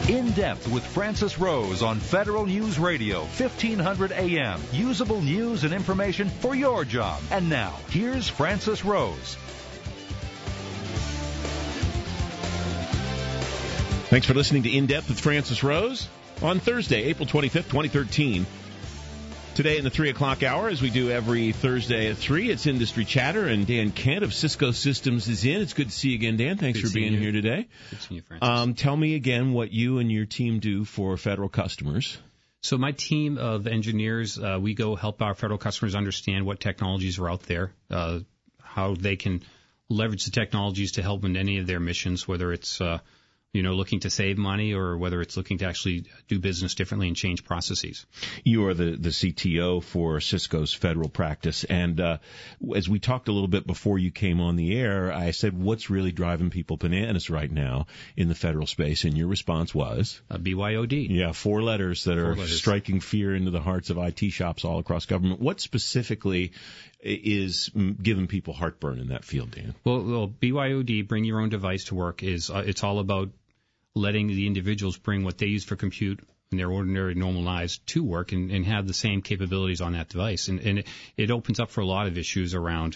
In Depth with Francis Rose on Federal News Radio, 1500 AM. Usable news and information for your job. And now, here's Francis Rose. Thanks for listening to In Depth with Francis Rose on Thursday, April 25th, 2013. Today in the 3 o'clock hour, as we do every Thursday at 3, it's Industry Chatter, and Dan Kent of Cisco Systems is in. It's good to see you again, Dan. Thanks for being here today. Good to see you, Francis. Tell me again what you and your team do for federal customers. So my team of engineers, we go help our federal customers understand what technologies are out there, how they can leverage the technologies to help in any of their missions, whether it's looking to save money or whether it's looking to actually do business differently and change processes. You are the CTO for Cisco's federal practice. And as we talked a little bit before you came on the air, I said, what's really driving people bananas right now in the federal space? And your response was? BYOD. Yeah, 4 letters that are striking fear into the hearts of IT shops all across government. What specifically is giving people heartburn in that field, Dan? Well, BYOD, bring your own device to work, is it's all about letting the individuals bring what they use for compute in their ordinary normal lives to work and have the same capabilities on that device. And it opens up for a lot of issues around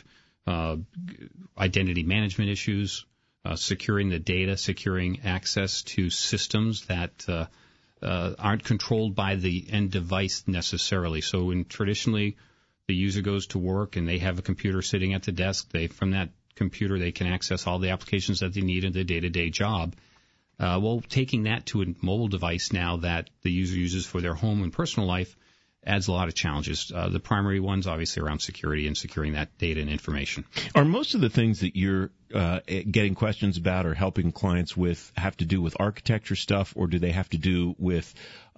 identity management issues, securing the data, securing access to systems that aren't controlled by the end device necessarily. So traditionally, the user goes to work and they have a computer sitting at the desk. From that computer, they can access all the applications that they need in their day-to-day job. Taking that to a mobile device now that the user uses for their home and personal life adds a lot of challenges. The primary ones, obviously, around security and securing that data and information. Are most of the things that you're getting questions about or helping clients with have to do with architecture stuff, or do they have to do with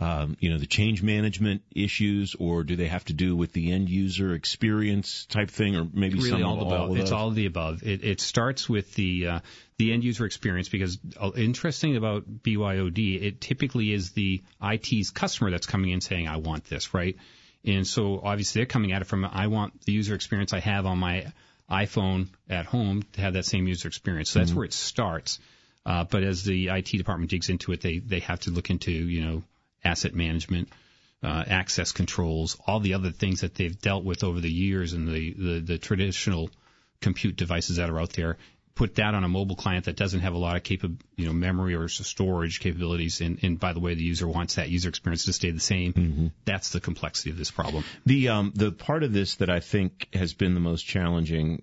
the change management issues, or do they have to do with the end user experience type thing, or maybe really some all of all of those? It's all of the above. It starts with the end user experience, because interesting about BYOD, it typically is the IT's customer that's coming in saying, I want this, right? And so obviously they're coming at it from, I want the user experience I have on my iPhone at home to have that same user experience. So that's where it starts. But as the IT department digs into it, they have to look into, asset management, access controls, all the other things that they've dealt with over the years and the traditional compute devices that are out there. Put that on a mobile client that doesn't have a lot of memory or storage capabilities, and by the way, the user wants that user experience to stay the same. Mm-hmm. That's the complexity of this problem. The part of this that I think has been the most challenging,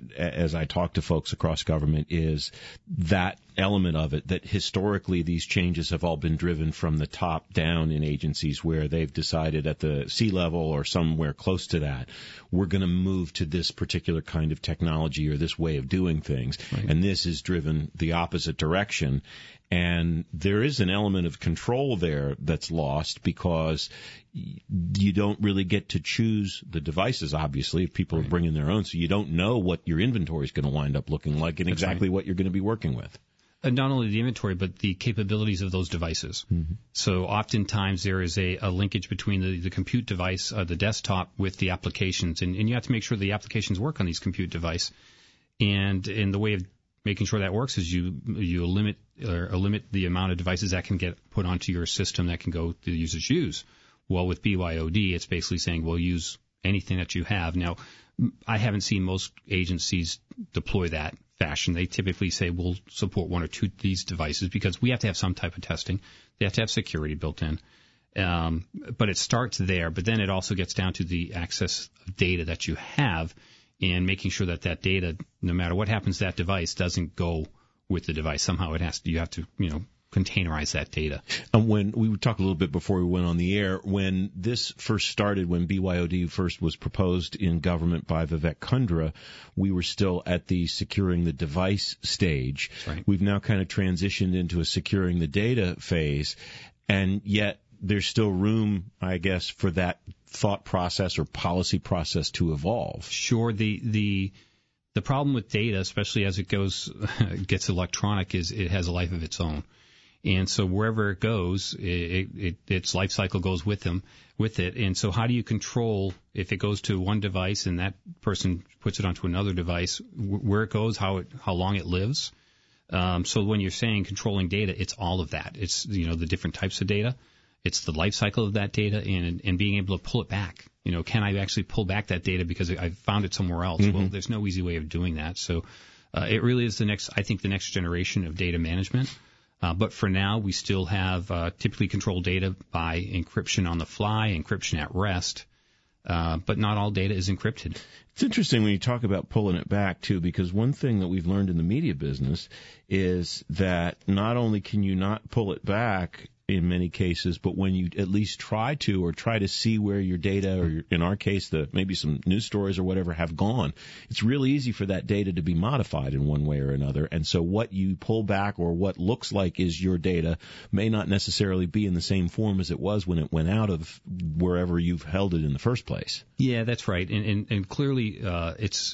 as I talk to folks across government, is that element of it, that historically these changes have all been driven from the top down in agencies, where they've decided at the C-level or somewhere close to that, we're going to move to this particular kind of technology or this way of doing things. Right. And this is driven the opposite direction. And there is an element of control there that's lost, because you don't really get to choose the devices, obviously, if people are bringing their own. So you don't know what your inventory is going to wind up looking like and that's exactly what you're going to be working with. And not only the inventory, but the capabilities of those devices. Mm-hmm. So oftentimes there is a linkage between the compute device, the desktop, with the applications. And you have to make sure the applications work on these compute device. And in the way of making sure that works is you limit the amount of devices that can get put onto your system that can go the users use. Well, with BYOD, it's basically saying, well, use anything that you have. Now, I haven't seen most agencies deploy that fashion. They typically say we'll support 1 or 2 of these devices because we have to have some type of testing. They have to have security built in. But it starts there, but then it also gets down to the access of data that you have and making sure that data, no matter what happens to that device, doesn't go with the device. Somehow you have to containerize that data. And when we talked a little bit before we went on the air, when this first started, when BYOD first was proposed in government by Vivek Kundra, we were still at the securing the device stage. Right. We've now kind of transitioned into a securing the data phase, and yet there's still room, I guess, for that thought process or policy process to evolve. Sure. The problem with data, especially as it gets electronic, is it has a life of its own. And so wherever it goes, its life cycle goes with it. And so how do you control if it goes to one device and that person puts it onto another device, where it goes, how long it lives? So when you're saying controlling data, it's all of that. It's, the different types of data. It's the life cycle of that data and being able to pull it back. Can I actually pull back that data because I found it somewhere else? Mm-hmm. Well, there's no easy way of doing that. So it really is the next generation of data management. But for now, we still have typically controlled data by encryption on the fly, encryption at rest. But not all data is encrypted. It's interesting when you talk about pulling it back, too, because one thing that we've learned in the media business is that not only can you not pull it back in many cases, but when you at least try to see where your data, or in our case, maybe some news stories or whatever have gone, it's really easy for that data to be modified in one way or another. And so what you pull back or what looks like is your data may not necessarily be in the same form as it was when it went out of wherever you've held it in the first place. Yeah, that's right. And clearly, it's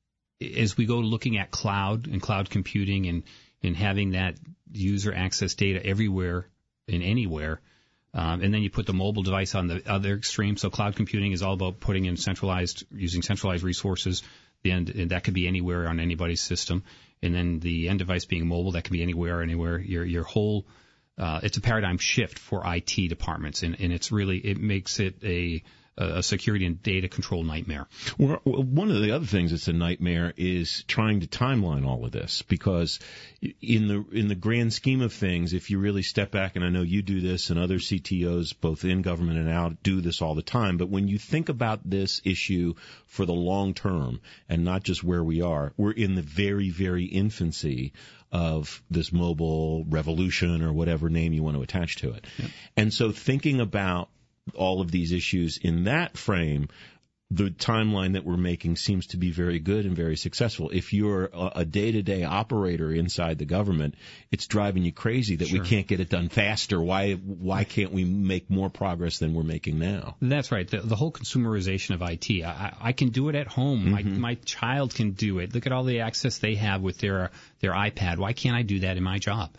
as we go looking at cloud and cloud computing and having that user access data everywhere and anywhere, and then you put the mobile device on the other extreme. So cloud computing is all about putting in using centralized resources. And that could be anywhere on anybody's system. And then the end device being mobile, that can be anywhere. Your whole, it's a paradigm shift for IT departments, and it makes it a security and data control nightmare. Well, one of the other things that's a nightmare is trying to timeline all of this, because in the grand scheme of things, if you really step back, and I know you do this and other CTOs both in government and out do this all the time, but when you think about this issue for the long term and not just where we are, we're in the very, very infancy of this mobile revolution, or whatever name you want to attach to it. Yep. And so thinking about all of these issues in that frame, the timeline that we're making seems to be very good and very successful. If you're a day-to-day operator inside the government, it's driving you crazy that we can't get it done faster. Why can't we make more progress than we're making now? That's right. The whole consumerization of IT. I can do it at home. Mm-hmm. My child can do it. Look at all the access they have with their iPad. Why can't I do that in my job?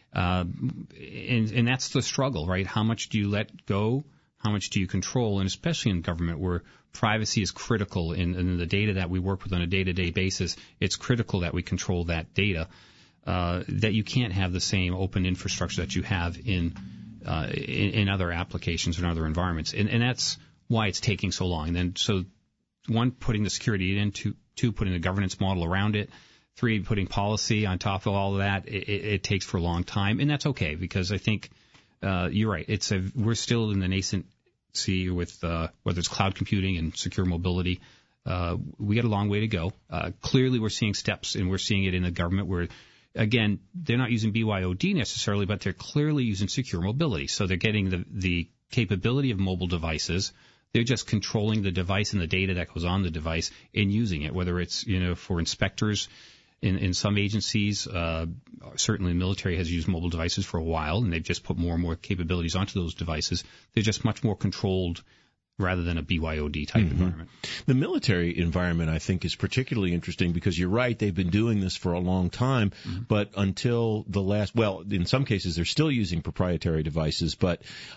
And that's the struggle, right? How much do you let go? How much do you control? And especially in government, where privacy is critical in the data that we work with on a day-to-day basis, it's critical that we control that data, that you can't have the same open infrastructure that you have in other applications and other environments. And that's why it's taking so long. And then, so one, putting the security in, two, putting the governance model around it, three, putting policy on top of all of that. It takes for a long time, and that's okay, because I think you're right. We're still in the nascent sea with whether it's cloud computing and secure mobility. We got a long way to go. Clearly, we're seeing steps, and we're seeing it in the government where, again, they're not using BYOD necessarily, but they're clearly using secure mobility. So they're getting the capability of mobile devices. They're just controlling the device and the data that goes on the device and using it, whether it's, for inspectors. In some agencies, certainly the military has used mobile devices for a while, and they've just put more and more capabilities onto those devices. They're just much more controlled rather than a BYOD type environment. The military environment, I think, is particularly interesting because you're right, they've been doing this for a long time, but until in some cases they're still using proprietary devices, but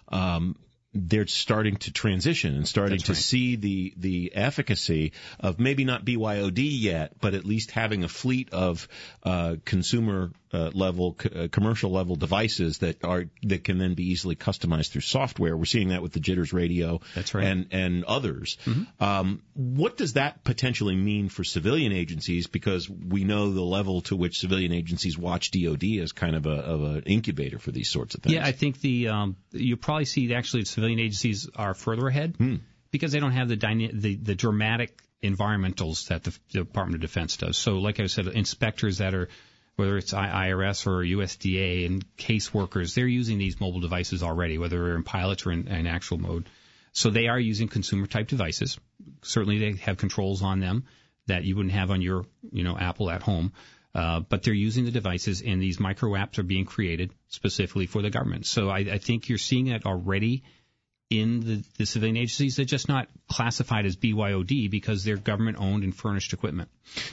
they're starting to transition and starting to see the efficacy of maybe not BYOD yet, but at least having a fleet of consumer level, commercial level devices that can then be easily customized through software. We're seeing that with the Jitters radio and others. Mm-hmm. What does that potentially mean for civilian agencies? Because we know the level to which civilian agencies watch DoD as kind of an incubator for these sorts of things. Yeah, I think you probably see actually civilian agencies are further ahead because they don't have the dramatic environmentals that the Department of Defense does. So, like I said, inspectors that are, whether it's IRS or USDA and caseworkers, they're using these mobile devices already, whether they're in pilot or in actual mode. So they are using consumer-type devices. Certainly they have controls on them that you wouldn't have on your, Apple at home. But they're using the devices, and these micro apps are being created specifically for the government. So I think you're seeing it already in the civilian agencies. They're just not classified as BYOD because they're government-owned and furnished equipment.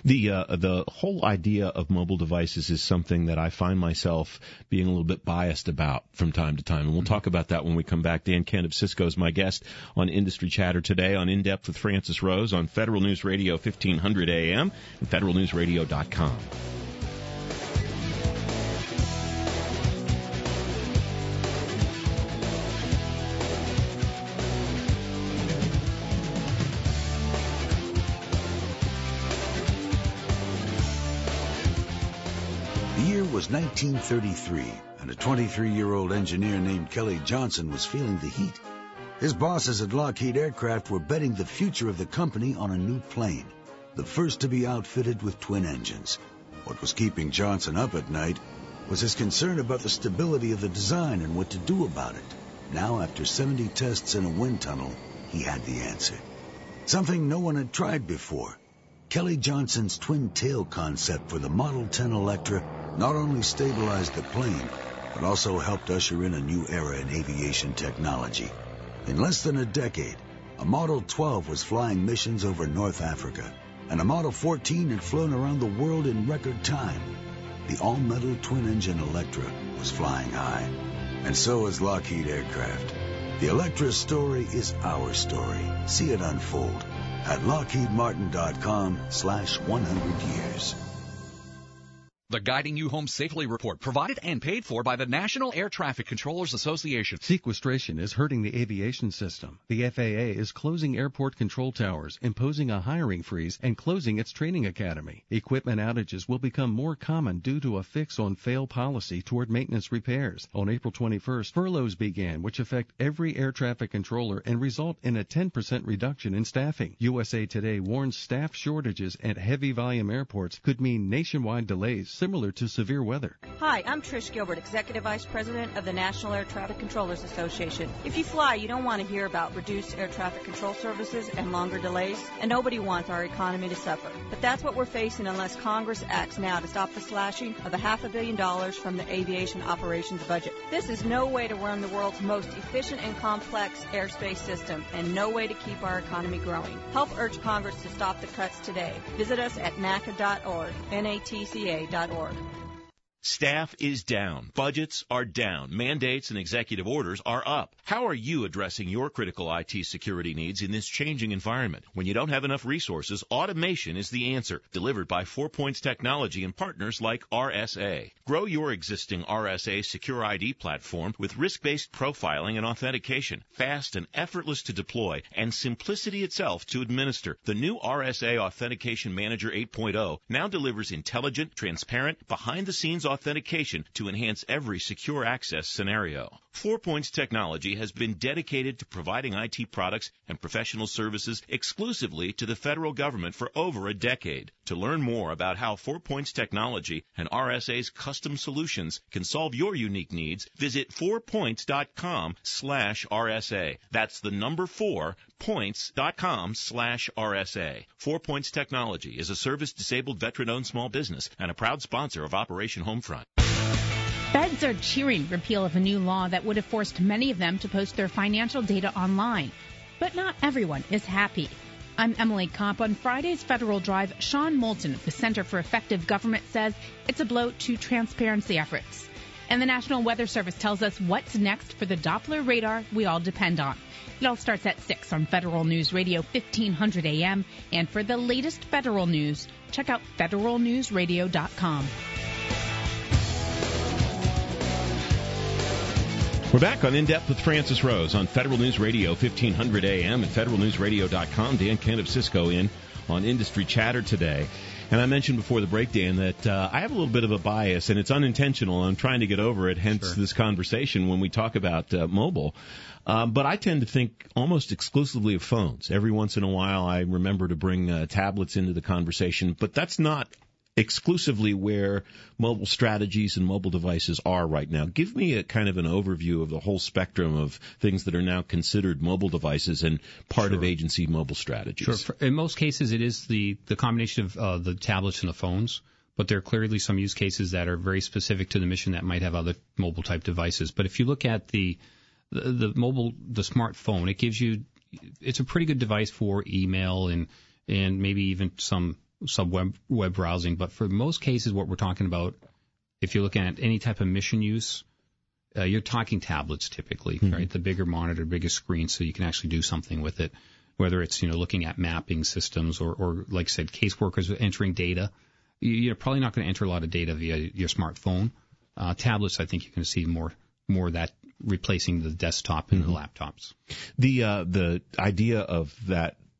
The whole idea of mobile devices is something that I find myself being a little bit biased about from time to time, and we'll talk about that when we come back. Dan Kent of Cisco is my guest on Industry Chatter today on In Depth with Francis Rose on Federal News Radio 1500 AM and federalnewsradio.com. was 1933, and a 23-year-old engineer named Kelly Johnson was feeling the heat. His bosses at Lockheed Aircraft were betting the future of the company on a new plane, the first to be outfitted with twin engines. What was keeping Johnson up at night was his concern about the stability of the design and what to do about it. Now, after 70 tests in a wind tunnel, he had the answer. Something no one had tried before. Kelly Johnson's twin-tail concept for the Model 10 Electra not only stabilized the plane, but also helped usher in a new era in aviation technology. In less than a decade, a Model 12 was flying missions over North Africa, and a Model 14 had flown around the world in record time. The all-metal twin-engine Electra was flying high, and so is Lockheed Aircraft. The Electra's story is our story. See it unfold at LockheedMartin.com/100 years. The Guiding You Home Safely report, provided and paid for by the National Air Traffic Controllers Association. Sequestration is hurting the aviation system. The FAA is closing airport control towers, imposing a hiring freeze, and closing its training academy. Equipment outages will become more common due to a fix on fail policy toward maintenance repairs. On April 21st, furloughs began, which affect every air traffic controller and result in a 10% reduction in staffing. USA Today warns staff shortages at heavy volume airports could mean nationwide delays similar to severe weather. Hi, I'm Trish Gilbert, Executive Vice President of the National Air Traffic Controllers Association. If you fly, you don't want to hear about reduced air traffic control services and longer delays, and nobody wants our economy to suffer. But that's what we're facing unless Congress acts now to stop the slashing of $500 million from the aviation operations budget. This is no way to run the world's most efficient and complex airspace system, and no way to keep our economy growing. Help urge Congress to stop the cuts today. Visit us at NATCA.org, NATCA.org. Staff is down. Budgets are down. Mandates and executive orders are up. How are you addressing your critical IT security needs in this changing environment? When you don't have enough resources, automation is the answer, delivered by 4 Points Technology and partners like RSA. Grow your existing RSA Secure ID platform with risk-based profiling and authentication, fast and effortless to deploy, and simplicity itself to administer. The new RSA Authentication Manager 8.0 now delivers intelligent, transparent, behind-the-scenes authentication to enhance every secure access scenario. 4 Points Technology has been dedicated to providing IT products and professional services exclusively to the federal government for over a decade. To learn more about how 4 Points Technology and RSA's custom solutions can solve your unique needs, visit 4points.com/RSA. That's the number 4, points.com/RSA. 4 Points Technology is a service-disabled veteran-owned small business and a proud sponsor of Operation Homefront. Feds are cheering repeal of a new law that would have forced many of them to post their financial data online. But not everyone is happy. I'm Emily Kopp. On Friday's Federal Drive, Sean Moulton of the Center for Effective Government says it's a blow to transparency efforts. And the National Weather Service tells us what's next for the Doppler radar we all depend on. It all starts at 6 on Federal News Radio 1500 AM. And for the latest federal news, check out federalnewsradio.com. We're back on In Depth with Francis Rose on Federal News Radio 1500 AM and federalnewsradio.com. Dan Kent of Cisco in on Industry Chatter today. And I mentioned before the break, Dan, that I have a little bit of a bias, and it's unintentional. I'm trying to get over it, hence this conversation when we talk about mobile. But I tend to think almost exclusively of phones. Every once in a while, I remember to bring tablets into the conversation, but that's not exclusively where mobile strategies and mobile devices are right now. Give me a kind of an overview of the whole spectrum of things that are now considered mobile devices and part of agency mobile strategies. Sure. In most cases, it is the combination of the tablets and the phones, but there are clearly some use cases that are very specific to the mission that might have other mobile type devices. But if you look at the smartphone, it's a pretty good device for email and maybe even some web browsing, but for most cases, what we're talking about, if you're looking at any type of mission use, you're talking tablets typically, right? The bigger monitor, bigger screen, so you can actually do something with it. Whether it's looking at mapping systems or like I said, caseworkers entering data. You're probably not going to enter a lot of data via your smartphone. Tablets, I think you can see more of that replacing the desktop and the laptops. The idea of that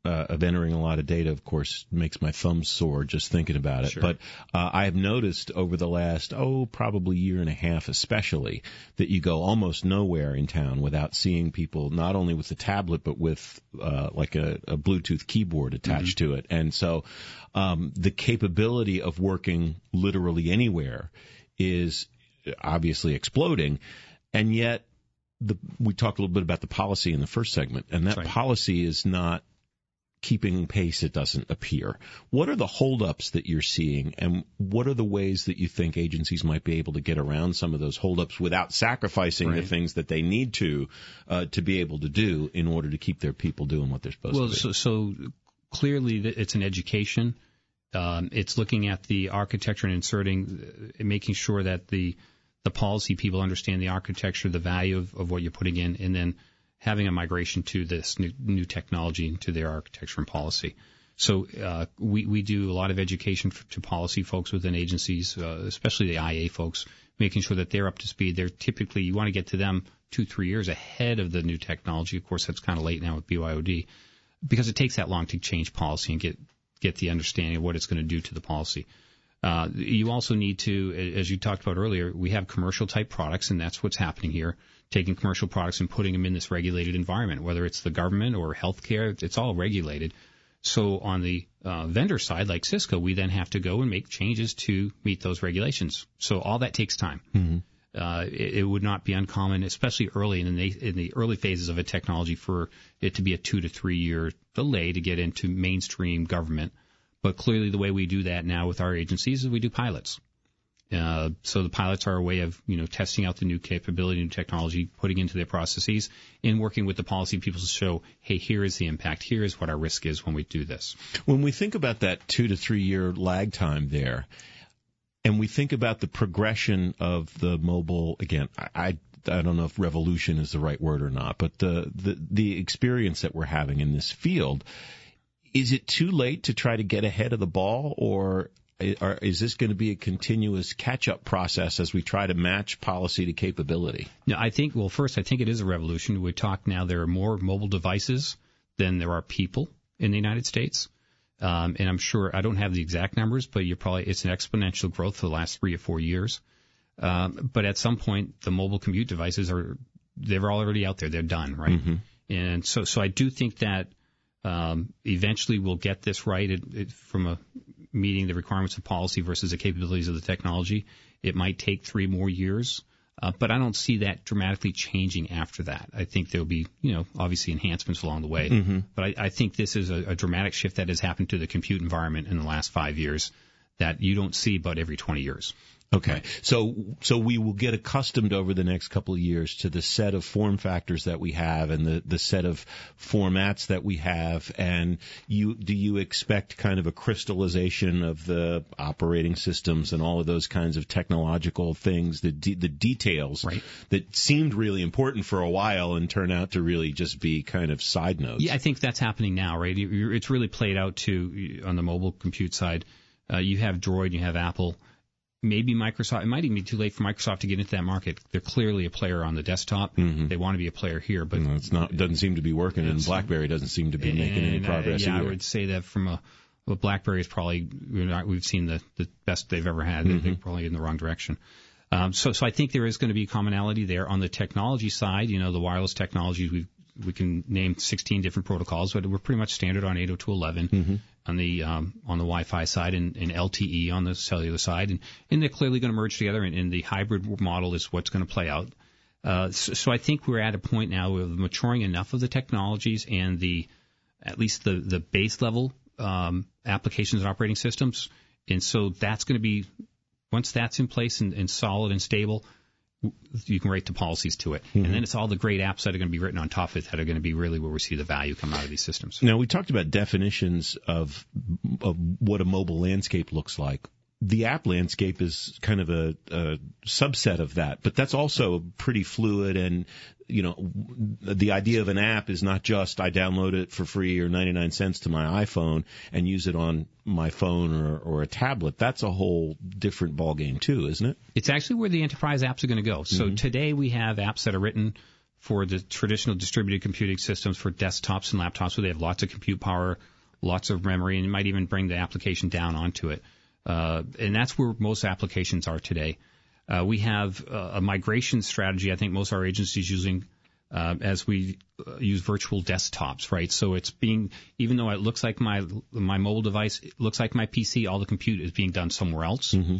of entering a lot of data, of course, makes my thumbs sore just thinking about it. Sure. But I have noticed over the last, probably year and a half especially, that you go almost nowhere in town without seeing people not only with the tablet but with like a Bluetooth keyboard attached to it. And so the capability of working literally anywhere is obviously exploding, and yet we talked a little bit about the policy in the first segment, and that policy is not keeping pace, it doesn't appear. What are the holdups that you're seeing, and what are the ways that you think agencies might be able to get around some of those holdups without sacrificing the things that they need to be able to do in order to keep their people doing what they're supposed to do? So clearly it's an education. It's looking at the architecture and making sure that the policy people understand the architecture, the value of what you're putting in, and then having a migration to this new technology into their architecture and policy. So we do a lot of education to policy folks within agencies, especially the IA folks, making sure that they're up to speed. They're typically, you want to get to them 2-3 years ahead of the new technology. Of course, that's kind of late now with BYOD, because it takes that long to change policy and get the understanding of what it's going to do to the policy. You also need to, as you talked about earlier, we have commercial type products, and that's what's happening here, taking commercial products and putting them in this regulated environment, whether it's the government or healthcare, it's all regulated. So on the vendor side, like Cisco, we then have to go and make changes to meet those regulations. So all that takes time. Mm-hmm. It would not be uncommon, especially early in the early phases of a technology, for it to be a 2 to 3 year delay to get into mainstream government. But clearly the way we do that now with our agencies is we do pilots. So the pilots are a way of, testing out the new capability, new technology, putting into their processes, and working with the policy people to show, hey, here is the impact. Here is what our risk is when we do this. When we think about that 2 to 3 year lag time there, and we think about the progression of the mobile, again, I don't know if revolution is the right word or not, but the experience that we're having in this field, is it too late to try to get ahead of the ball, or is this going to be a continuous catch-up process as we try to match policy to capability? No, I think it is a revolution. We talk now, there are more mobile devices than there are people in the United States. And I'm sure, I don't have the exact numbers, but it's an exponential growth for the last 3 or 4 years. But at some point, the mobile compute devices they're already out there. They're done, right? Mm-hmm. And so I do think that eventually we'll get this right from meeting the requirements of policy versus the capabilities of the technology. It might take 3 more years, but I don't see that dramatically changing after that. I think there'll be, obviously enhancements along the way, mm-hmm. but I think this is a dramatic shift that has happened to the compute environment in the last 5 years that you don't see but every 20 years. Okay. So we will get accustomed over the next couple of years to the set of form factors that we have and the set of formats that we have. And do you expect kind of a crystallization of the operating systems and all of those kinds of technological things, the details that seemed really important for a while and turn out to really just be kind of side notes? Yeah, I think that's happening now, right? It's really played out too on the mobile compute side. You have Droid, you have Apple. Maybe Microsoft, it might even be too late for Microsoft to get into that market. They're clearly a player on the desktop. Mm-hmm. They want to be a player here, but it's not. It doesn't seem to be working, and BlackBerry doesn't seem to be making any progress either. I would say that from BlackBerry is probably, we've seen the best they've ever had. Mm-hmm. They're probably in the wrong direction. So I think there is going to be commonality there. On the technology side, the wireless technologies, we can name 16 different protocols, but we're pretty much standard on 802.11. Mm-hmm. On the Wi-Fi side and LTE on the cellular side, and they're clearly going to merge together, and the hybrid model is what's going to play out. So I think we're at a point now where we're maturing enough of the technologies and at least the base level applications and operating systems, and so that's going to be, once that's in place and solid and stable, you can write the policies to it. Mm-hmm. And then it's all the great apps that are going to be written on top of it that are going to be really where we see the value come out of these systems. Now, we talked about definitions of what a mobile landscape looks like. The app landscape is kind of a subset of that, but that's also pretty fluid, and the idea of an app is not just I download it for free or 99 cents to my iPhone and use it on my phone or a tablet. That's a whole different ballgame too, isn't it? It's actually where the enterprise apps are going to go. So mm-hmm. today we have apps that are written for the traditional distributed computing systems for desktops and laptops where they have lots of compute power, lots of memory, and you might even bring the application down onto it. And that's where most applications are today. We have a migration strategy I think most of our agencies using as we use virtual desktops, right? So it's being, even though it looks like my mobile device, it looks like my PC, all the compute is being done somewhere else. Mm-hmm.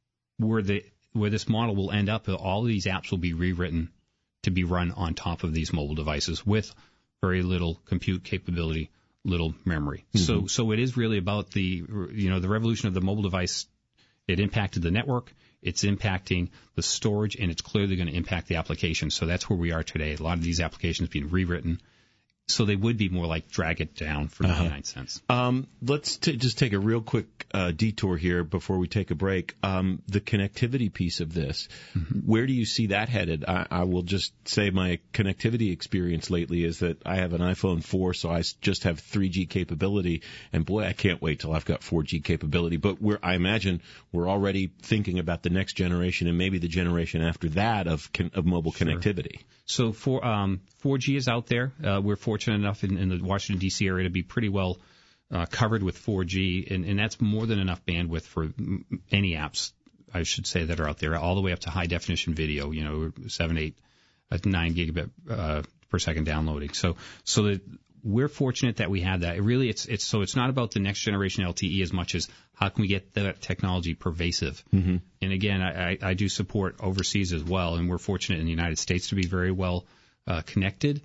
Where this model will end up, all of these apps will be rewritten to be run on top of these mobile devices with very little compute capability, little memory. Mm-hmm. So it is really about the revolution of the mobile device. It impacted the network, it's impacting the storage, and it's clearly going to impact the application. So that's where we are today. A lot of these applications being rewritten. So they would be more like drag it down for 99 cents. Let's just take a real quick detour here before we take a break. The connectivity piece of this, where do you see that headed? I will just say my connectivity experience lately is that I have an iPhone 4, so I just have 3G capability, and boy, I can't wait till I've got 4G capability. But I imagine we're already thinking about the next generation and maybe the generation after that of mobile connectivity. So 4G is out there. We're fortunate enough in the Washington, D.C. area to be pretty well covered with 4G, and that's more than enough bandwidth for any apps, I should say, that are out there, all the way up to high-definition video, 7, 8, 9 gigabit per second downloading. So that we're fortunate that we have that. It's not about the next generation LTE as much as how can we get that technology pervasive. Mm-hmm. And again, I do support overseas as well, and we're fortunate in the United States to be very well connected.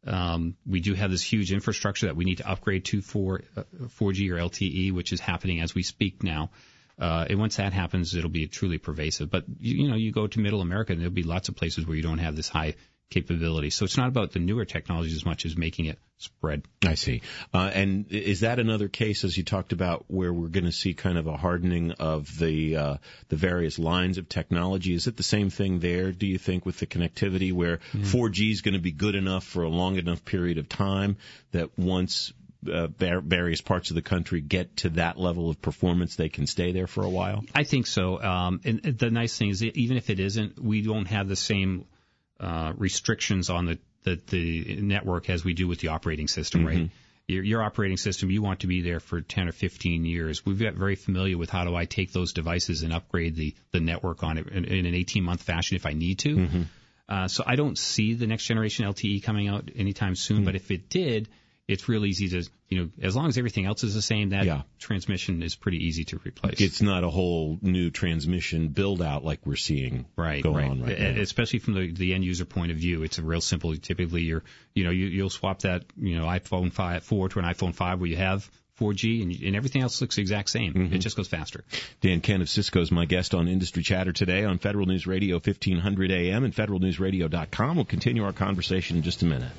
We do have this huge infrastructure that we need to upgrade to for 4G or LTE, which is happening as we speak now. And once that happens, it'll be truly pervasive. But you go to Middle America, and there'll be lots of places where you don't have this high capability. So it's not about the newer technologies as much as making it spread. I see. And is that another case, as you talked about, where we're going to see kind of a hardening of the various lines of technology? Is it the same thing there, do you think, with the connectivity, where 4G is going to be good enough for a long enough period of time that once various parts of the country get to that level of performance, they can stay there for a while? I think so. And the nice thing is, even if it isn't, we don't have the same restrictions on the network as we do with the operating system, right? Your operating system, you want to be there for 10 or 15 years. We've got very familiar with how do I take those devices and upgrade the network on it in an 18-month fashion if I need to. So I don't see the next generation LTE coming out anytime soon, but if it did, it's real easy to, as long as everything else is the same, that transmission is pretty easy to replace. It's not a whole new transmission build-out like we're seeing going on right now. Especially from the end-user point of view, it's a real simple. Typically, you'll swap that, iPhone 4 to an iPhone 5 where you have 4G, and everything else looks the exact same. It just goes faster. Dan Kent of Cisco is my guest on Industry Chatter today on Federal News Radio 1500 AM and federalnewsradio.com. We'll continue our conversation in just a minute.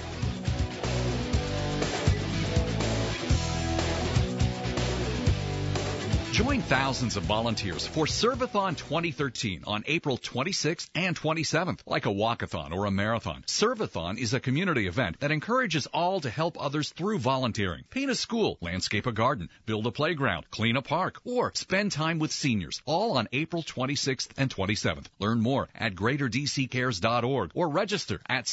Join thousands of volunteers for Servathon 2013 on April 26th and 27th. Like a walkathon or a marathon, Servathon is a community event that encourages all to help others through volunteering. Paint a school, landscape a garden, build a playground, clean a park, or spend time with seniors, all on April 26th and 27th. Learn more at greaterdccares.org or register at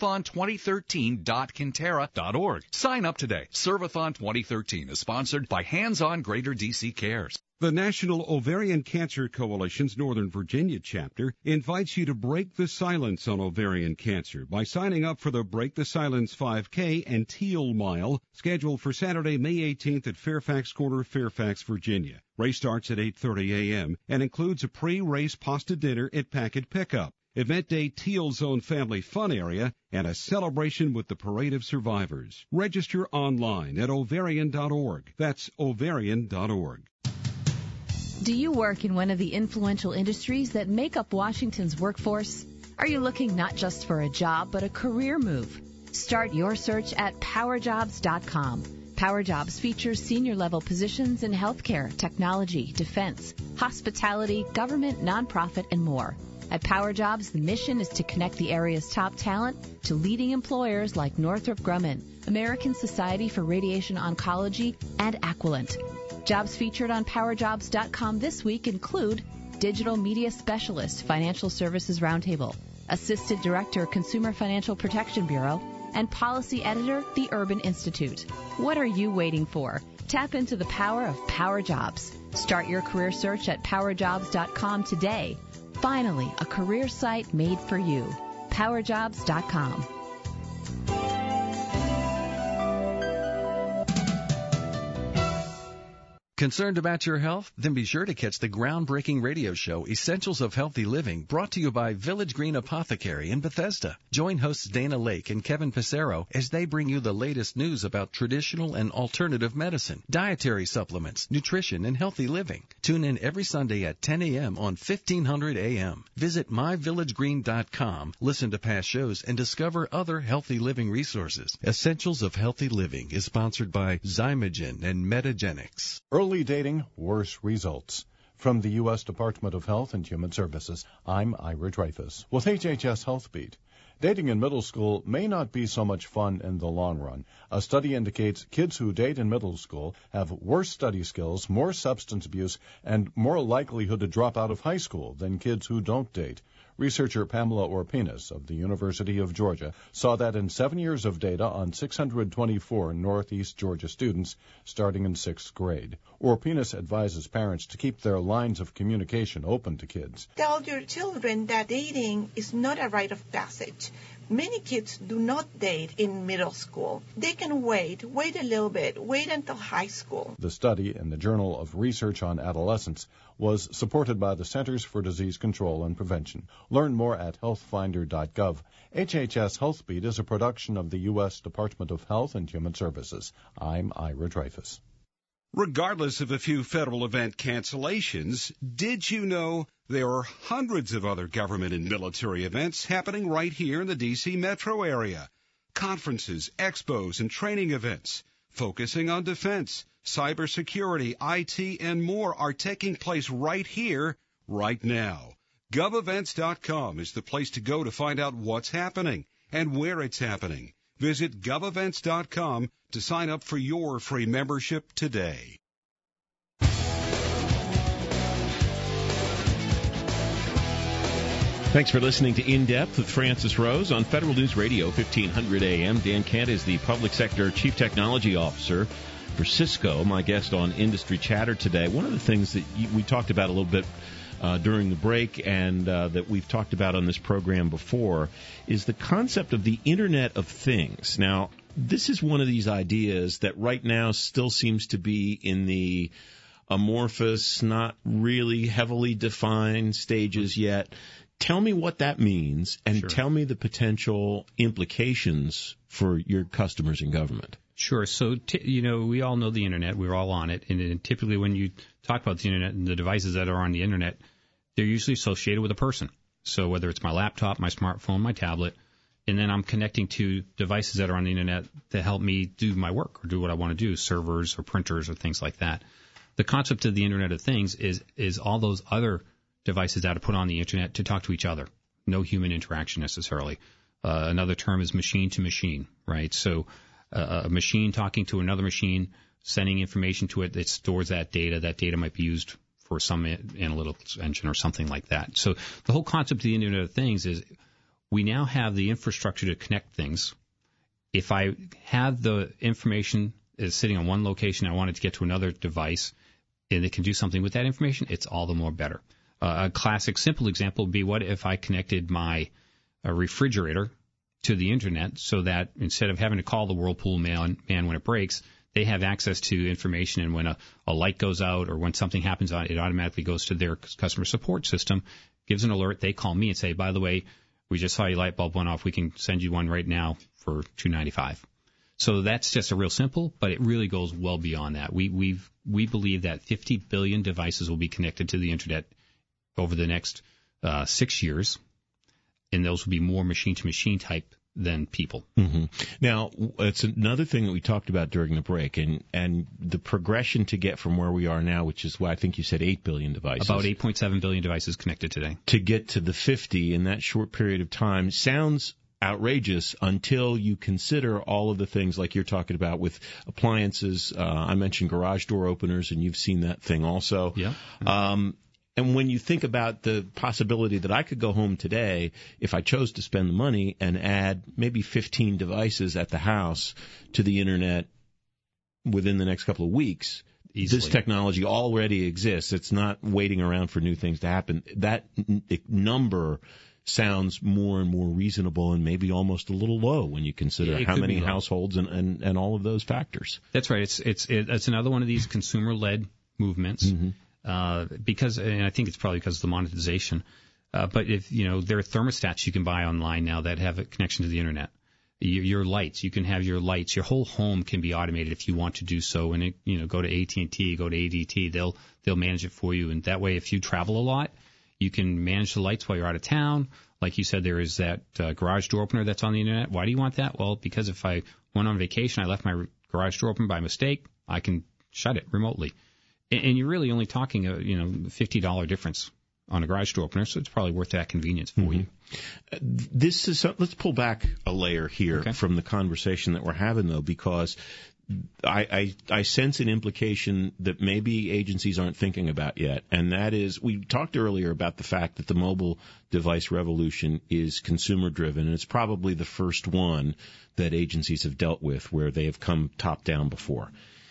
servathon2013.kinterra.org. Sign up today. Servathon 2013 is sponsored by Hands On Greater DC Cares. The National Ovarian Cancer Coalition's Northern Virginia chapter invites you to break the silence on ovarian cancer by signing up for the Break the Silence 5K and Teal Mile, scheduled for Saturday, May 18th at Fairfax Corner, Fairfax, Virginia. Race starts at 8:30 a.m. and includes a pre-race pasta dinner at Packet Pickup, event day Teal Zone Family Fun Area, and a celebration with the Parade of Survivors. Register online at ovarian.org. That's ovarian.org. Do you work in one of the influential industries that make up Washington's workforce? Are you looking not just for a job, but a career move? Start your search at PowerJobs.com. PowerJobs features senior-level positions in healthcare, technology, defense, hospitality, government, nonprofit, and more. At PowerJobs, the mission is to connect the area's top talent to leading employers like Northrop Grumman, American Society for Radiation Oncology, and Aquilent. Jobs featured on PowerJobs.com this week include Digital Media Specialist, Financial Services Roundtable, Assistant Director, Consumer Financial Protection Bureau, and Policy Editor, The Urban Institute. What are you waiting for? Tap into the power of Power Jobs. Start your career search at PowerJobs.com today. Finally, a career site made for you. PowerJobs.com. Concerned about your health? Then be sure to catch the groundbreaking radio show Essentials of Healthy Living, brought to you by Village Green Apothecary in Bethesda. Join hosts Dana Lake and Kevin Pissarro as they bring you the latest news about traditional and alternative medicine, dietary supplements, nutrition, and healthy living. Tune in every Sunday at 10 a.m. on 1500 a.m. Visit myvillagegreen.com, listen to past shows, and discover other healthy living resources. Essentials of Healthy Living is sponsored by Zymogen and Metagenics. Early dating, worse results. From the U.S. Department of Health and Human Services, I'm Ira Dreyfus with HHS Health Beat. Dating in middle school may not be so much fun in the long run. A study indicates kids who date in middle school have worse study skills, more substance abuse, and more likelihood to drop out of high school than kids who don't date. Researcher Pamela Orpinas of the University of Georgia saw that in 7 years of data on 624 Northeast Georgia students starting in 6th grade. Orpinas advises parents to keep their lines of communication open to kids. Tell your children that dating is not a rite of passage. Many kids do not date in middle school. They can wait a little bit, wait until high school. The study in the Journal of Research on Adolescence was supported by the Centers for Disease Control and Prevention. Learn more at healthfinder.gov. HHS Health Beat is a production of the U.S. Department of Health and Human Services. I'm Ira Dreyfus. Regardless of a few federal event cancellations, did you know there are hundreds of other government and military events happening right here in the D.C. metro area? Conferences, expos, and training events focusing on defense, cybersecurity, IT, and more are taking place right here, right now. GovEvents.com is the place to go to find out what's happening and where it's happening. Visit GovEvents.com to sign up for your free membership today. Thanks for listening to In Depth with Francis Rose on Federal News Radio, 1500 AM. Dan Kent is the Public Sector Chief Technology Officer for Cisco, my guest on Industry Chatter today. One of the things that we talked about a little bit during the break and that we've talked about on this program before is the concept of the Internet of Things. Now, this is one of these ideas that right now still seems to be in the amorphous, not really heavily defined stages yet. Tell me what that means, and Sure. Tell me the potential implications for your customers in government. Sure. So, we all know the Internet. We're all on it. And typically when you talk about the Internet and the devices that are on the Internet, they're usually associated with a person. So whether it's my laptop, my smartphone, my tablet, and then I'm connecting to devices that are on the Internet to help me do my work or do what I want to do, servers or printers or things like that. The concept of the Internet of Things is all those other devices that are put on the Internet to talk to each other. No human interaction necessarily. Another term is machine to machine, right? So a machine talking to another machine, sending information to it that stores that data. That data might be used for some analytics engine or something like that. So the whole concept of the Internet of Things is we now have the infrastructure to connect things. If I have the information is sitting on one location, I want it to get to another device, and it can do something with that information, it's all the more better. A classic simple example would be, what if I connected my refrigerator to the Internet so that instead of having to call the Whirlpool man when it breaks, they have access to information, and when a light goes out or when something happens, it automatically goes to their customer support system, gives an alert, they call me and say, by the way, we just saw your light bulb went off, we can send you one right now for $2.95. So that's just a real simple, but it really goes well beyond that. We believe that 50 billion devices will be connected to the Internet over the next 6 years, and those will be more machine-to-machine type than people. Mm-hmm. Now, it's another thing that we talked about during the break, and the progression to get from where we are now, which is why I think you said 8 billion devices. About 8.7 billion devices connected today. To get to the 50 in that short period of time sounds outrageous until you consider all of the things like you're talking about with appliances. I mentioned garage door openers, and you've seen that thing also. Yeah. And when you think about the possibility that I could go home today, if I chose to spend the money, and add maybe 15 devices at the house to the Internet within the next couple of weeks, easily. This technology already exists. It's not waiting around for new things to happen. That number sounds more and more reasonable, and maybe almost a little low when you consider how many households and all of those factors. That's right. It's another one of these consumer-led movements. Mm-hmm. Because, and I think it's probably because of the monetization. But if, there are thermostats you can buy online now that have a connection to the Internet. Your lights, you can have your lights. Your whole home can be automated if you want to do so. And go to AT&T, go to ADT. They'll manage it for you. And that way, if you travel a lot, you can manage the lights while you're out of town. Like you said, there is that garage door opener that's on the Internet. Why do you want that? Well, because if I went on vacation, I left my garage door open by mistake, I can shut it remotely. And you're really only talking a $50 difference on a garage door opener, so it's probably worth that convenience for you. This is let's pull back a layer here from the conversation that we're having, though, because I sense an implication that maybe agencies aren't thinking about yet, and that is, we talked earlier about the fact that the mobile device revolution is consumer-driven, and it's probably the first one that agencies have dealt with where they have come top-down before.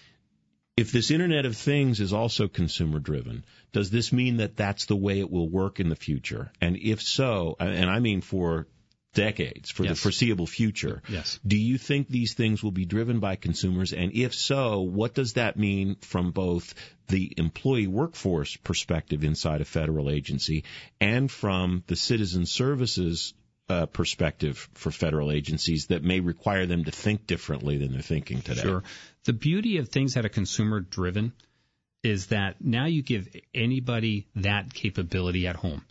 If this Internet of Things is also consumer-driven, does this mean that that's the way it will work in the future? And if so, and I mean for decades, for the foreseeable future, do you think these things will be driven by consumers? And if so, what does that mean from both the employee workforce perspective inside a federal agency and from the citizen services perspective for federal agencies that may require them to think differently than they're thinking today? Sure. The beauty of things that are consumer-driven is that now you give anybody that capability at home.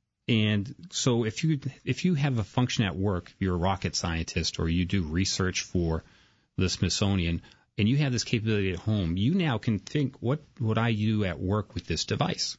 And so if you have a function at work, you're a rocket scientist or you do research for the Smithsonian, and you have this capability at home, you now can think, what would I do at work with this device?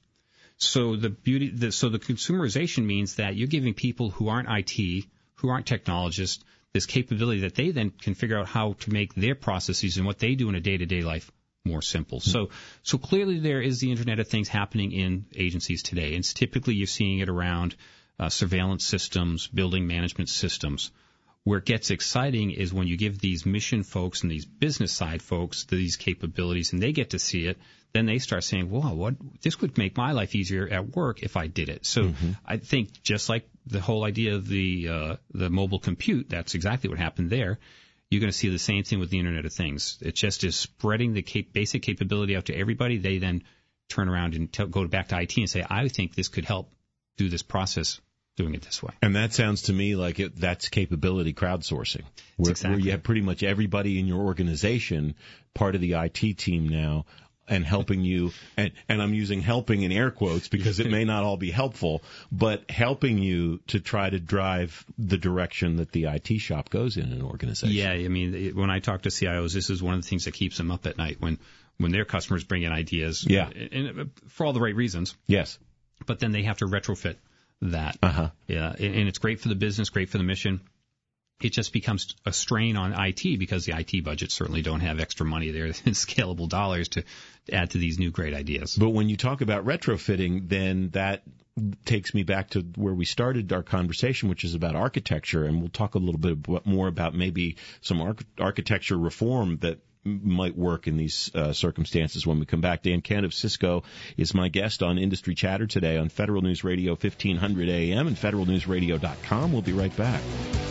So the consumerization means that you're giving people who aren't IT, who aren't technologists, this capability that they then can figure out how to make their processes and what they do in a day-to-day life more simple. So clearly there is the Internet of Things happening in agencies today. And typically you're seeing it around surveillance systems, building management systems. Where it gets exciting is when you give these mission folks and these business side folks these capabilities and they get to see it, then they start saying, wow, this would make my life easier at work if I did it. So I think just like the whole idea of the mobile compute, that's exactly what happened there. You're going to see the same thing with the Internet of Things. It just is spreading the basic capability out to everybody. They then turn around and go back to IT and say, I think this could help do this process doing it this way. And that sounds to me like that's capability crowdsourcing, where you have pretty much everybody in your organization part of the IT team now and helping you, and I'm using helping in air quotes because it may not all be helpful, but helping you to try to drive the direction that the IT shop goes in an organization. Yeah, I mean, when I talk to CIOs, this is one of the things that keeps them up at night when their customers bring in ideas. Yeah. And for all the right reasons. Yes. But then they have to retrofit that. Yeah, and it's great for the business, great for the mission. It just becomes a strain on IT because the IT budgets certainly don't have extra money there in scalable dollars to add to these new great ideas. But when you talk about retrofitting, then that takes me back to where we started our conversation, which is about architecture, and we'll talk a little bit more about maybe some architecture reform that might work in these circumstances when we come back. Dan Kent of Cisco is my guest on Industry Chatter today on Federal News Radio 1500 AM and federalnewsradio.com. We'll be right back.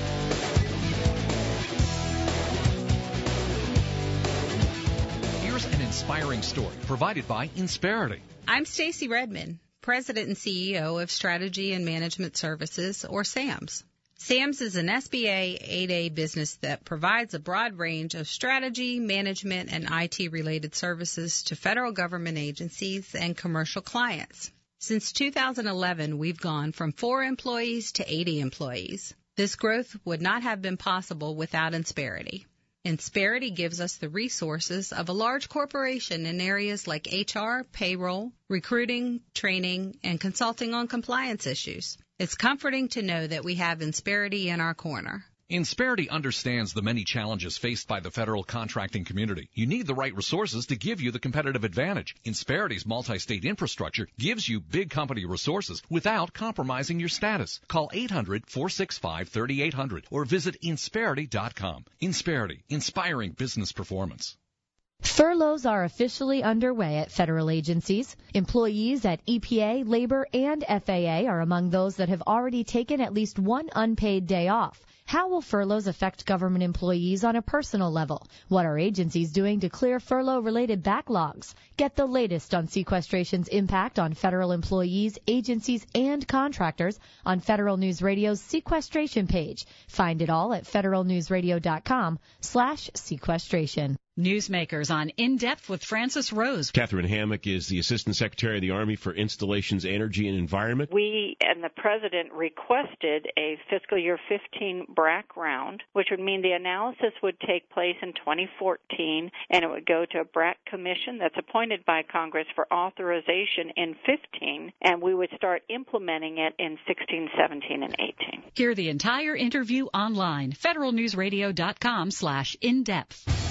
Here's an inspiring story provided by Insperity. I'm Stacy Redman, President and CEO of Strategy and Management Services, or SAMS. SAMS is an SBA 8A business that provides a broad range of strategy, management, and IT-related services to federal government agencies and commercial clients. Since 2011, we've gone from 4 employees to 80 employees. This growth would not have been possible without Insperity. Insperity gives us the resources of a large corporation in areas like HR, payroll, recruiting, training, and consulting on compliance issues. It's comforting to know that we have Insperity in our corner. Insperity understands the many challenges faced by the federal contracting community. You need the right resources to give you the competitive advantage. Insperity's multi-state infrastructure gives you big company resources without compromising your status. Call 800-465-3800 or visit Insperity.com. Insperity, inspiring business performance. Furloughs are officially underway at federal agencies. Employees at EPA, Labor, and FAA are among those that have already taken at least one unpaid day off. How will furloughs affect government employees on a personal level? What are agencies doing to clear furlough-related backlogs? Get the latest on sequestration's impact on federal employees, agencies, and contractors on Federal News Radio's sequestration page. Find it all at federalnewsradio.com/sequestration. Newsmakers on In Depth with Francis Rose. Catherine Hammock is the Assistant Secretary of the Army for Installations, Energy, and Environment. We and the President requested a fiscal year 15 BRAC round, which would mean the analysis would take place in 2014, and it would go to a BRAC commission that's appointed by Congress for authorization in 15, and we would start implementing it in 16, 17, and 18. Hear the entire interview online, federalnewsradio.com/indepth.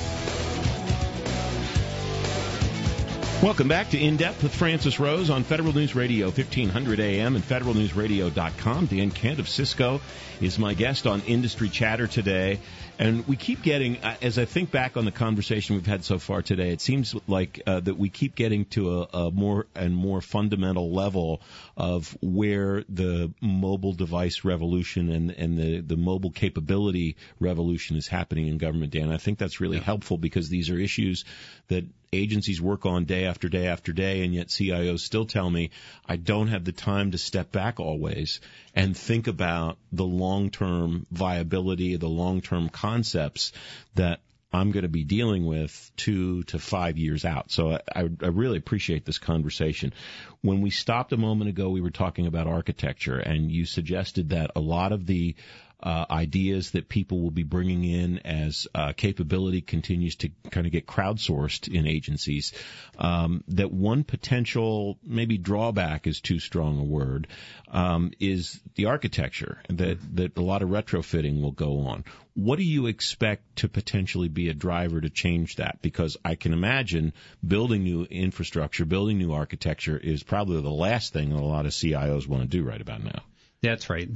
Welcome back to In Depth with Francis Rose on Federal News Radio, 1500 AM and federalnewsradio.com. Dan Kent of Cisco is my guest on Industry Chatter today. And we keep getting, as I think back on the conversation we've had so far today, it seems like that we keep getting to a more and more fundamental level of where the mobile device revolution and the mobile capability revolution is happening in government, Dan. I think that's really helpful because these are issues that agencies work on day after day after day, and yet CIOs still tell me, I don't have the time to step back always and think about the long-term viability, the long-term concepts that I'm going to be dealing with 2 to 5 years out. So I really appreciate this conversation. When we stopped a moment ago, we were talking about architecture, and you suggested that a lot of the ideas that people will be bringing in as capability continues to kind of get crowdsourced in agencies, that one potential, maybe drawback is too strong a word, is the architecture, that a lot of retrofitting will go on. What do you expect to potentially be a driver to change that? Because I can imagine building new infrastructure, building new architecture is probably the last thing that a lot of CIOs want to do right about now. That's right.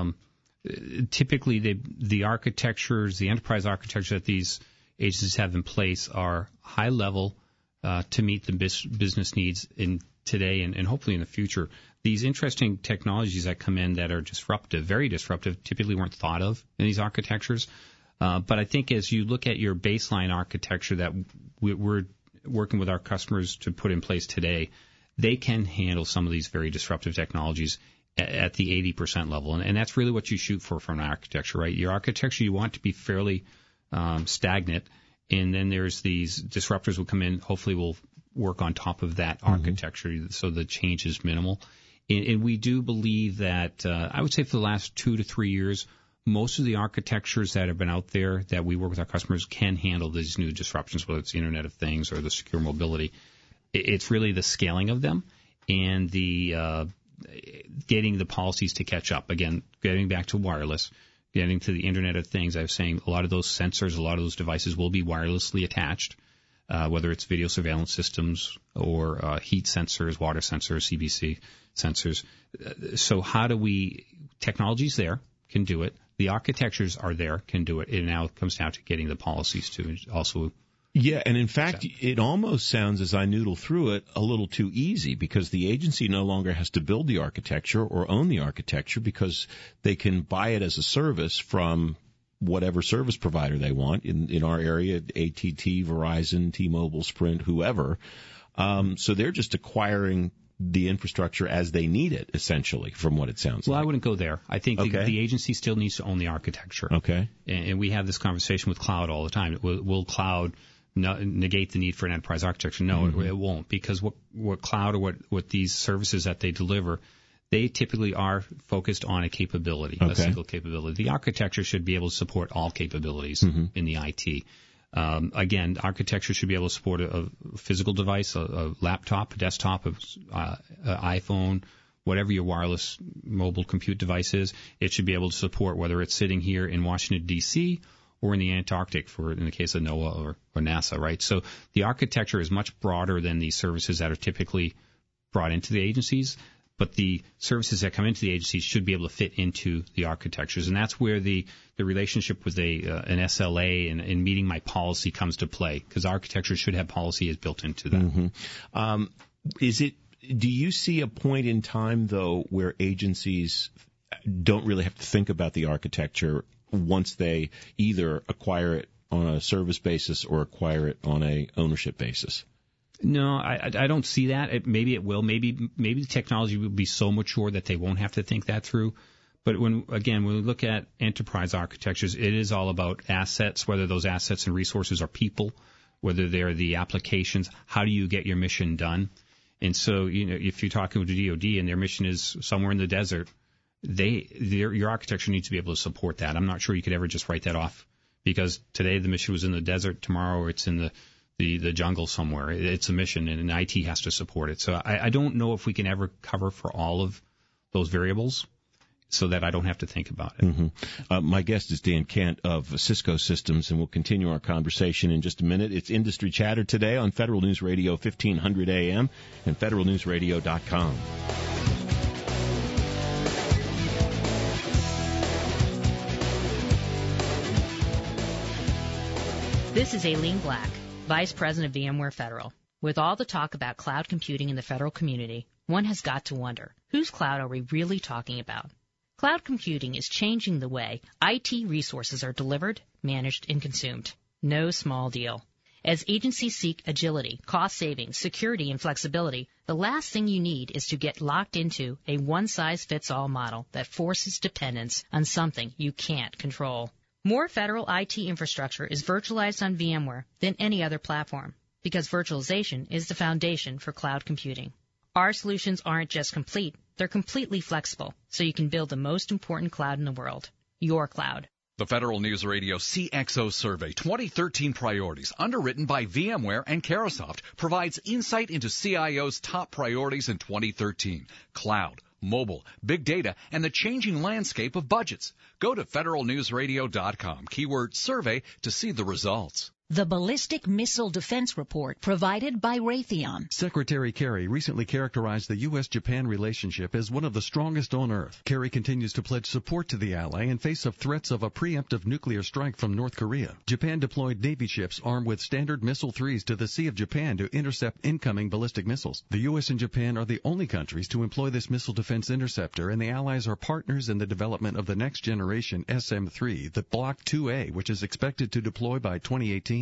Typically, the architectures, the enterprise architecture that these agencies have in place are high level to meet the business needs in today and hopefully in the future. These interesting technologies that come in that are disruptive, very disruptive, typically weren't thought of in these architectures. But I think as you look at your baseline architecture that we're working with our customers to put in place today, they can handle some of these very disruptive technologies at the 80% level. And that's really what you shoot for from an architecture, right? Your architecture, you want to be fairly stagnant. And then there's these disruptors will come in, hopefully will work on top of that architecture so the change is minimal. And we do believe that, I would say for the last 2 to 3 years, most of the architectures that have been out there that we work with our customers can handle these new disruptions, whether it's the Internet of Things or the secure mobility. It's really the scaling of them and the getting the policies to catch up. Again, getting back to wireless, getting to the Internet of Things. I was saying a lot of those sensors, a lot of those devices will be wirelessly attached, whether it's video surveillance systems or heat sensors, water sensors, CBC sensors. So how do technology's there, can do it. The architectures are there, can do it. And now it comes down to getting the policies to also. Yeah, and in fact, it almost sounds, as I noodle through it, a little too easy because the agency no longer has to build the architecture or own the architecture because they can buy it as a service from whatever service provider they want. In our area, AT&T, Verizon, T-Mobile, Sprint, whoever. So they're just acquiring the infrastructure as they need it, essentially, from what it sounds like. Well, I wouldn't go there. I think the agency still needs to own the architecture. Okay. And we have this conversation with cloud all the time. Will cloud negate the need for an enterprise architecture? No, it won't, because what cloud or what these services that they deliver, they typically are focused on a capability, a single capability. The architecture should be able to support all capabilities in the IT. Again, architecture should be able to support a physical device, a laptop, a desktop, an iPhone, whatever your wireless mobile compute device is, it should be able to support whether it's sitting here in Washington, D.C., or in the Antarctic, in the case of NOAA or NASA, right? So the architecture is much broader than the services that are typically brought into the agencies, but the services that come into the agencies should be able to fit into the architectures. And that's where the relationship with an SLA and meeting my policy comes to play, because architecture should have policy as built into that. Mm-hmm. Do you see a point in time, though, where agencies don't really have to think about the architecture once they either acquire it on a service basis or acquire it on a ownership basis? No, I don't see that. Maybe it will. Maybe the technology will be so mature that they won't have to think that through. But when we look at enterprise architectures, it is all about assets, whether those assets and resources are people, whether they're the applications. How do you get your mission done? And so, if you're talking with the DoD and their mission is somewhere in the desert, your architecture needs to be able to support that. I'm not sure you could ever just write that off, because today the mission was in the desert, tomorrow it's in the jungle somewhere. It's a mission, and IT has to support it. So I don't know if we can ever cover for all of those variables so that I don't have to think about it. Mm-hmm. My guest is Dan Kent of Cisco Systems, and we'll continue our conversation in just a minute. It's Industry Chatter today on Federal News Radio 1500 AM and federalnewsradio.com. This is Aileen Black, Vice President of VMware Federal. With all the talk about cloud computing in the federal community, one has got to wonder, whose cloud are we really talking about? Cloud computing is changing the way IT resources are delivered, managed, and consumed. No small deal. As agencies seek agility, cost savings, security, and flexibility, the last thing you need is to get locked into a one-size-fits-all model that forces dependence on something you can't control. More federal IT infrastructure is virtualized on VMware than any other platform, because virtualization is the foundation for cloud computing. Our solutions aren't just complete, they're completely flexible, so you can build the most important cloud in the world, your cloud. The Federal News Radio CXO Survey 2013 Priorities, underwritten by VMware and Carahsoft, provides insight into CIO's top priorities in 2013. Cloud, mobile, big data, and the changing landscape of budgets. Go to federalnewsradio.com, keyword survey, to see the results. The Ballistic Missile Defense Report provided by Raytheon. Secretary Kerry recently characterized the U.S.-Japan relationship as one of the strongest on Earth. Kerry continues to pledge support to the ally in face of threats of a preemptive nuclear strike from North Korea. Japan deployed Navy ships armed with Standard Missile-3s to the Sea of Japan to intercept incoming ballistic missiles. The U.S. and Japan are the only countries to employ this missile defense interceptor, and the allies are partners in the development of the next-generation SM-3, the Block 2A, which is expected to deploy by 2018.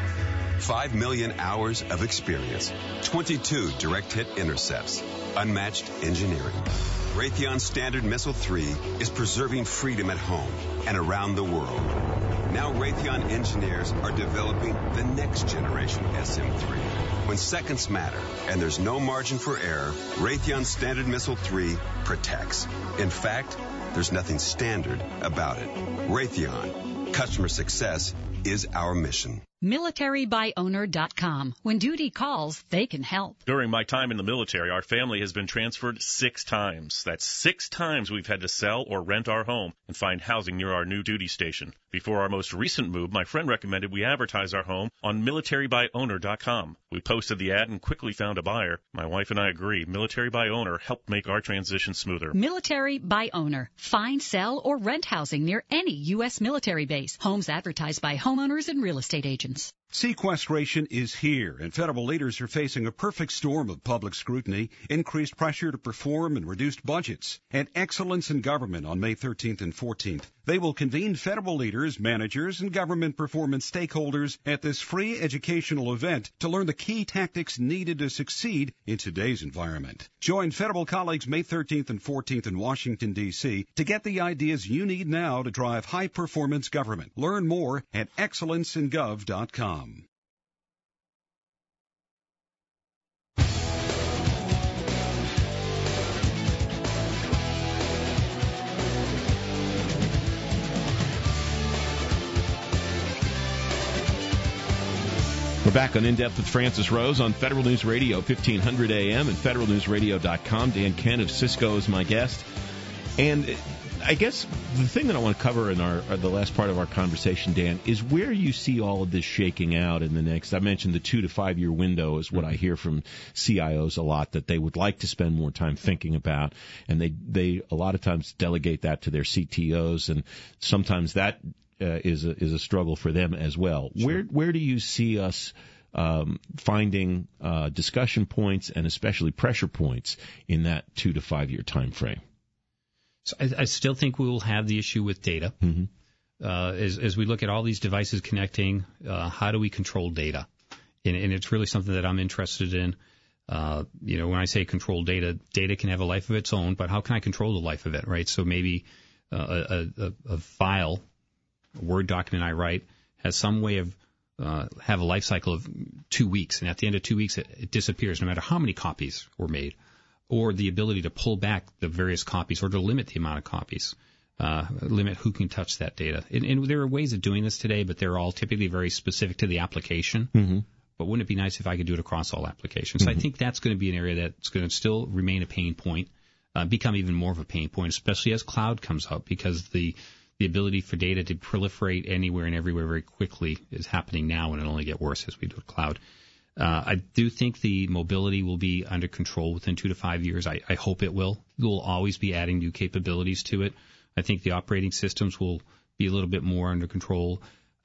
5 million hours of experience, 22 direct hit intercepts, unmatched engineering. Raytheon Standard Missile-3 is preserving freedom at home and around the world. Now Raytheon engineers are developing the next generation SM-3. When seconds matter and there's no margin for error, Raytheon Standard Missile-3 protects. In fact, there's nothing standard about it. Raytheon, customer success is our mission. MilitaryByOwner.com. When duty calls, they can help. During my time in the military, our family has been transferred 6 times. That's 6 times we've had to sell or rent our home and find housing near our new duty station. Before our most recent move, my friend recommended we advertise our home on MilitaryByOwner.com. We posted the ad and quickly found a buyer. My wife and I agree. Military by Owner helped make our transition smoother. Military by Owner. Find, sell, or rent housing near any U.S. military base. Homes advertised by homeowners and real estate agents. Sequestration is here, and federal leaders are facing a perfect storm of public scrutiny, increased pressure to perform, and reduced budgets. At Excellence in Government on May 13th and 14th, they will convene federal leaders, managers, and government performance stakeholders at this free educational event to learn the key tactics needed to succeed in today's environment. Join federal colleagues May 13th and 14th in Washington, D.C. to get the ideas you need now to drive high-performance government. Learn more at excellenceingov.com. We're back on In Depth with Francis Rose on Federal News Radio, 1500 AM and federalnewsradio.com. Dan Kent of Cisco is my guest. And I guess the thing that I want to cover in the last part of our conversation, Dan, is where you see all of this shaking out in the next. I mentioned the 2 to 5 year window is what I hear from CIOs a lot, that they would like to spend more time thinking about, and they a lot of times delegate that to their CTOs, and sometimes that is a struggle for them as well. Sure. Where do you see us finding discussion points and especially pressure points in that 2 to 5 year time frame? So I still think we will have the issue with data. Mm-hmm. As we look at all these devices connecting, how do we control data? And it's really something that I'm interested in. When I say control data, data can have a life of its own, but how can I control the life of it, right? So maybe a file, a Word document I write, has some way of have a life cycle of 2 weeks, and at the end of 2 weeks it disappears no matter how many copies were made, or the ability to pull back the various copies or to limit the amount of copies, limit who can touch that data. And there are ways of doing this today, but they're all typically very specific to the application. Mm-hmm. But wouldn't it be nice if I could do it across all applications? Mm-hmm. So I think that's going to be an area that's going to still remain a pain point, become even more of a pain point, especially as cloud comes up, because the ability for data to proliferate anywhere and everywhere very quickly is happening now, and it'll only get worse as we do with cloud. I do think the mobility will be under control within 2 to 5 years. I hope it will. We'll always be adding new capabilities to it. I think the operating systems will be a little bit more under control.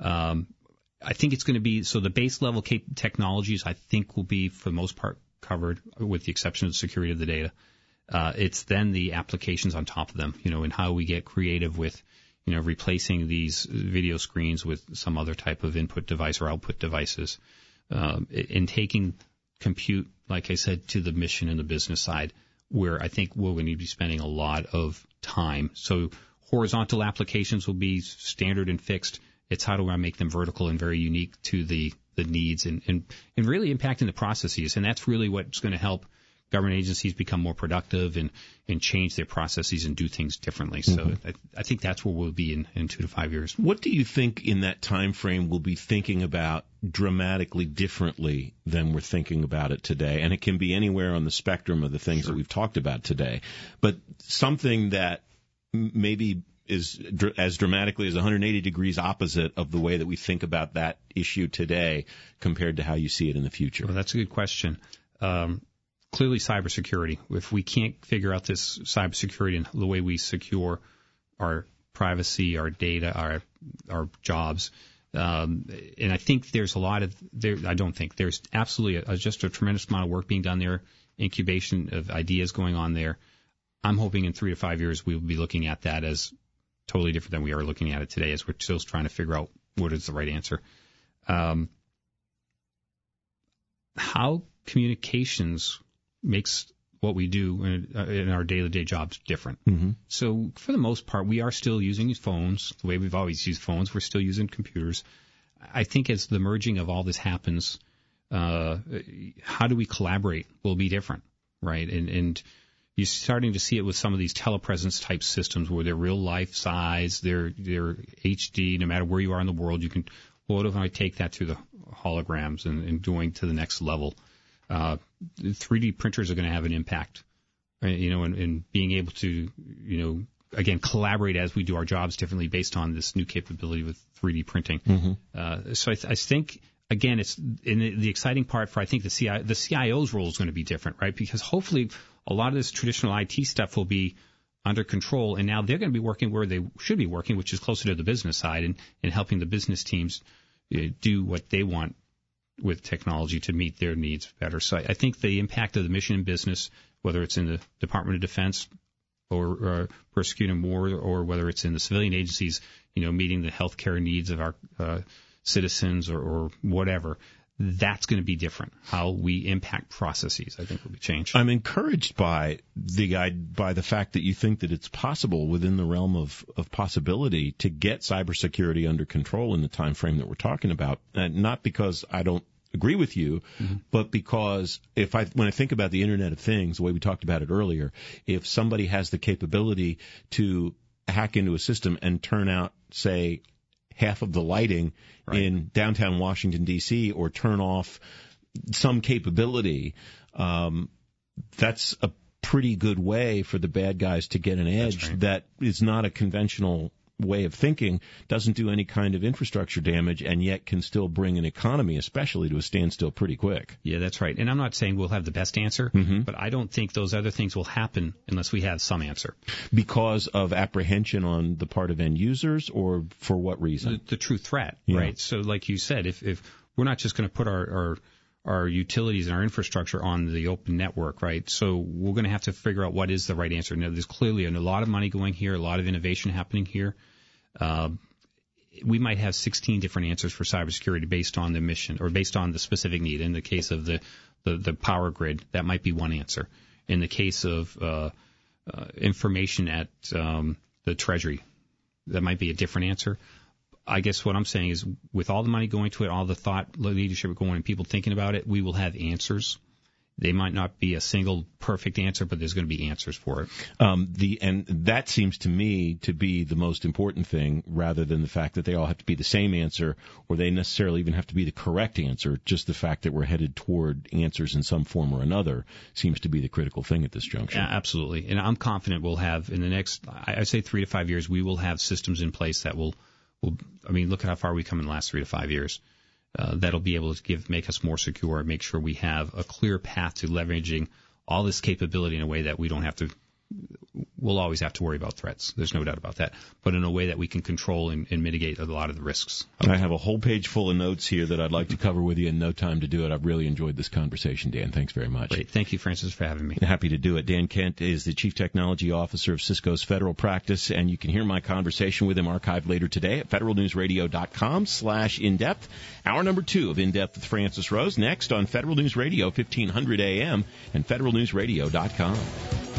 I think it's going to be, so the base level technologies I think will be for the most part covered, with the exception of the security of the data. It's then the applications on top of them, and how we get creative with, replacing these video screens with some other type of input device or output devices. In taking compute, like I said, to the mission and the business side, where I think we're going to be spending a lot of time. So horizontal applications will be standard and fixed. It's how do I make them vertical and very unique to the needs and really impacting the processes. And that's really what's going to help government agencies become more productive and change their processes and do things differently. So mm-hmm. I think that's where we'll be in 2 to 5 years. What do you think in that time frame we'll be thinking about dramatically differently than we're thinking about it today? And it can be anywhere on the spectrum of the things that we've talked about today. But something that maybe is as dramatically as 180 degrees opposite of the way that we think about that issue today compared to how you see it in the future. Well, that's a good question. Clearly, cybersecurity. If we can't figure out this cybersecurity and the way we secure our privacy, our data, our jobs, and I think there's a lot of there. I don't think there's absolutely just a tremendous amount of work being done there, incubation of ideas going on there. I'm hoping in 3 to 5 years we will be looking at that as totally different than we are looking at it today, as we're still trying to figure out what is the right answer. How communications makes what we do in our day-to-day jobs different. Mm-hmm. So for the most part, we are still using phones the way we've always used phones. We're still using computers. I think as the merging of all this happens, how do we collaborate will be different, right? And you're starting to see it with some of these telepresence type systems where they're real life size, they're HD, no matter where you are in the world. You can, what if I take that through the holograms and going to the next level? 3D printers are going to have an impact, right? And being able to, again, collaborate as we do our jobs differently based on this new capability with 3D printing. Mm-hmm. So I think, again, it's in the exciting part for, I think, the CIO's role is going to be different, right? Because hopefully a lot of this traditional IT stuff will be under control, and now they're going to be working where they should be working, which is closer to the business side and helping the business teams do what they want with technology to meet their needs better. So I think the impact of the mission in business, whether it's in the Department of Defense or prosecuting war, or whether it's in the civilian agencies, meeting the healthcare needs of our citizens or whatever, that's going to be different. How we impact processes, I think, will be changed. I'm encouraged by the fact that you think that it's possible within the realm of possibility to get cybersecurity under control in the time frame that we're talking about. Not because I don't agree with you, mm-hmm. but because when I think about the Internet of Things, the way we talked about it earlier, if somebody has the capability to hack into a system and turn out, say, half of the lighting in downtown Washington, D.C., or turn off some capability, that's a pretty good way for the bad guys to get an edge that is not a conventional way of thinking, doesn't do any kind of infrastructure damage, and yet can still bring an economy, especially, to a standstill pretty quick. Yeah, that's right. And I'm not saying we'll have the best answer, but I don't think those other things will happen unless we have some answer. Because of apprehension on the part of end users, or for what reason? The true threat, right? So like you said, if we're not just going to put our utilities and our infrastructure on the open network, right? So we're going to have to figure out what is the right answer. Now, there's clearly a lot of money going here, a lot of innovation happening here. We might have 16 different answers for cybersecurity based on the mission or based on the specific need. In the case of the power grid, that might be one answer. In the case of information at the Treasury, that might be a different answer. I guess what I'm saying is, with all the money going to it, all the thought leadership going and people thinking about it, we will have answers. They might not be a single perfect answer, but there's going to be answers for it. And that seems to me to be the most important thing, rather than the fact that they all have to be the same answer, or they necessarily even have to be the correct answer. Just the fact that we're headed toward answers in some form or another seems to be the critical thing at this juncture. Yeah, absolutely. And I'm confident we'll have, in the next, I'd say 3 to 5 years, we will have systems in place that will look at how far we come in the last 3 to 5 years. That'll be able to make us more secure, make sure we have a clear path to leveraging all this capability in a way that we don't have to. We'll always have to worry about threats. There's no doubt about that. But in a way that we can control and mitigate a lot of the risks. I have a whole page full of notes here that I'd like to cover with you in no time to do it. I've really enjoyed this conversation, Dan. Thanks very much. Great. Thank you, Francis, for having me. Happy to do it. Dan Kent is the Chief Technology Officer of Cisco's Federal Practice, and you can hear my conversation with him archived later today at federalnewsradio.com/indepth. Hour number 2 of In Depth with Francis Rose, next on Federal News Radio, 1500 AM and federalnewsradio.com.